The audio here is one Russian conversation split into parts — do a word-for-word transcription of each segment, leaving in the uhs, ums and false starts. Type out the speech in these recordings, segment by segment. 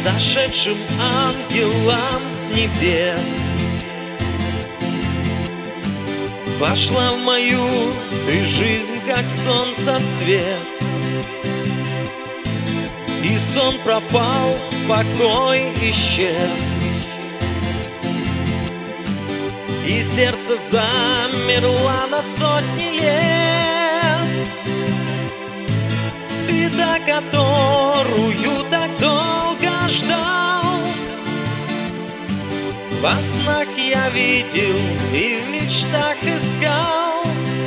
сошедшим ангелам с небес. Вошла в мою ты жизнь, как солнце свет, и сон пропал, покой исчез, и сердце замерло на сотни лет. Ты та, которую так долго ждал, во снах я видел и в мечтах искал.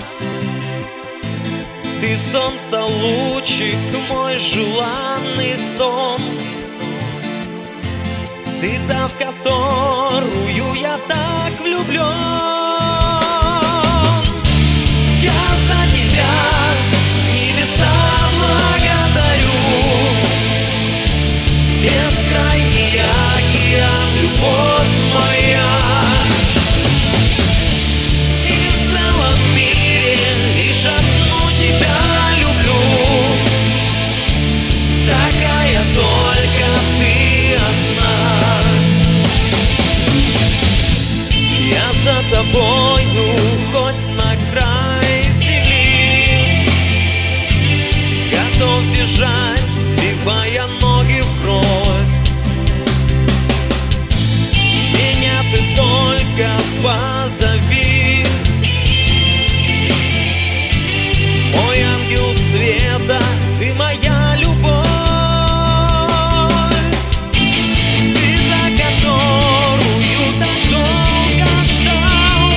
Ты солнце, лучик, мой желанный сон. Ты та, в которую я так влюблен. Я за тебя небеса благодарю. Бескрайний океан, любовь моя. И в целом мире лишь одну тебя люблю. Такая только ты одна. Я за тобою хоть на край земли, готов бежать, сбивая ноги в кровь. Меня ты только позови, мой ангел света, ты моя любовь. Ты та, которую так долго ждал,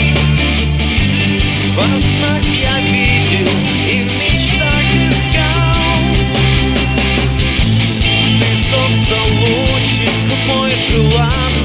во снах я видел и в мечтах искал. Ты солнце, лучик, мой желанный